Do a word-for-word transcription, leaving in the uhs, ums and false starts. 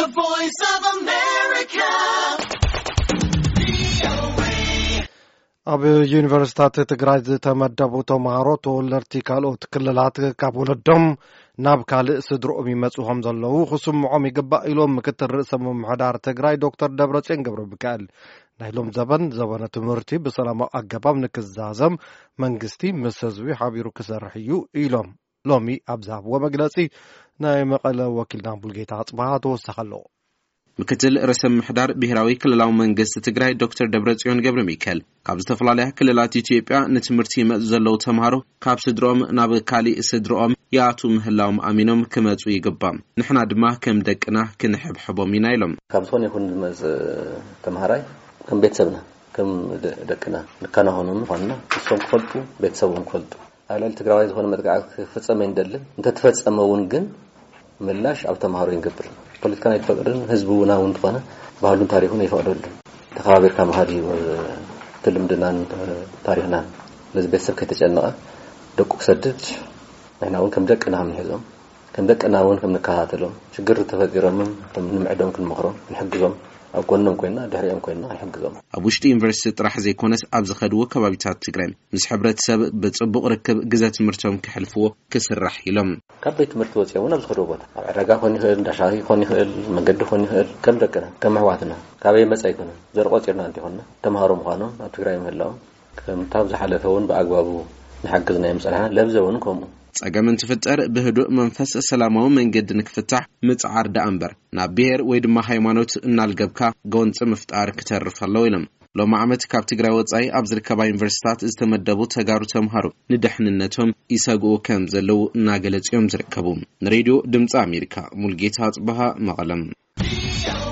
The Voice of America. ኣብ ዩኒቨርሲታት ትግራይ ዝተመደቡ ተማሃሮ ተወለድቲ ካልኦት ክልላት ካብ ወለዶም ናብ ካልእ ስድሮኦም ይመጹ ከም ዘለዉ ክስምዖም ይግባእ ኢሎም ምክትል ርእሰ ምምሕዳር ትግራይ ዶክተር ደብረጽዮን ገብረሚካኤል ናይ ሎም ዘበን ዘበነ ትምህርቲ ብሰላማዊ ኣገባብ ንክዛዘም መንግስቲ ምስ ህዝቢ ሓቢሩ ክሰርሕ እዩ ኢሎም ሎሚ ኣብ ዝሃብዎ መግለጺ ናይ መቐለ ወኪልና ቡልጌታ ኣጽባሃ ተወሳኺ ኣለዎ። ምክትል ርእሰ ምምሕዳር ብሄራዊ ክልላዊ መንግስቲ ትግራይ ዶክተር ደብረጽዮን ገብረሚካኤል ካብ ዝተፈላለያ ክልላት ኢትዮጵያ ንትምህርቲ ይመጹ ዘለዉ ተምሃሮ ካብ ስድሮኦም ናብ ካልእ ስድሮኦም ይኣቱ ምህላዎም ኣሚኖም ክመጹ ይግባእ ንሕና ድማ ከም ደቅና ክንሕብሕቦም ኢና ኢሎም ካብ ዝኾነ ይኹን ዝመጽ ተምሃራይ ከም ቤተሰብና ከም ደቅና ንከናሆኖም ኾንና እሶም ክፈልጡ ቤተሰቦም ክፈልጡ ኣላል ትግራዋይ ዝኾነ መጥቃዕ ክፍጸመ ይንደልን እንተተፈጸመ እውን ግን ምላሽ ኣብ ተምሃሮ ይንገብር ፖለቲካና ይተፈቅድን ህዝቡና እውን ተኾነ ባህሉን ታሪኹን ይፈቅደሉ ተኸባቢርካ መሃዲ ትልምድናን ታሪኽናን ለዚ ቤተሰብ ከይተጨነቐ ደቁ ክሰድድ ንሕና እውን ከም ደቅና ክንሕዞም ከም ደቅና እውን ከም ንከታተሎም ችግር ተፈጢሮም ከም ንምዕዶም ክንመኽሮም ንሕግዞም ኣብ ጎኖም ኮይና ድሕሪኦም ኮይና ይሕግዞም ኣብ ውሽጢ ዩኒቨርሲቲ ጥራሕ ዘይኮነስ ኣብ ዝኸድዎ ከባቢታት ትግራይ ምስ ሕብረተሰብ ብጽቡቕ ርክብ ግዜ ትምህርቶም ክሕልፍዎ ክስራሕ ኢሎም ካብ ቤት ትምህርቲ ወፂኦም ኣብ ዝኸድዎ ቦታ ኣብ ዕዳጋ ኮን ይኽእል እንዳሻሂ ኮን ይኽእል መንገዲ ኮን ይኽእል ከም ደቅና ከም ኣሕዋትና ካበይ መጻ ይኮነ ዘርቆፂርና እንተይኮነ ተምሃሮ ምዃኖም ኣብ ትግራይ ምህላዎም ከም ታብ ዝሓለፈ እውን ብኣግባቡ ንሓግዝናዮም ፀናሕና ለብዘውን ከምኡ ጸገም እንትፍጠር ብህዱእ መንፈስ ሰላማዊ መንገዲ ንክፍታሕ ምጽዓር ዳእምበር ናብ ብሔር ወይ ድማ ሃይማኖት እናልገብካ ጎንጽ ምፍጣር ክተርፍ ኣለዎ ኢሎም ሎማ ዓመት ካብ ትግራይ ወጻኢ ኣብ ዝርከባ ዩኒቨርሲታት ዝተመደቡ ተጋሩ ተምሃሮ ንድሕንነቶም ይሰግኡ ከም ዘለዉ እናገለጽዮም ዝርከቡ ንሬድዮ ድምፂ ኣሜሪካ ሙልጌታ ኣጽባሃ መቐለም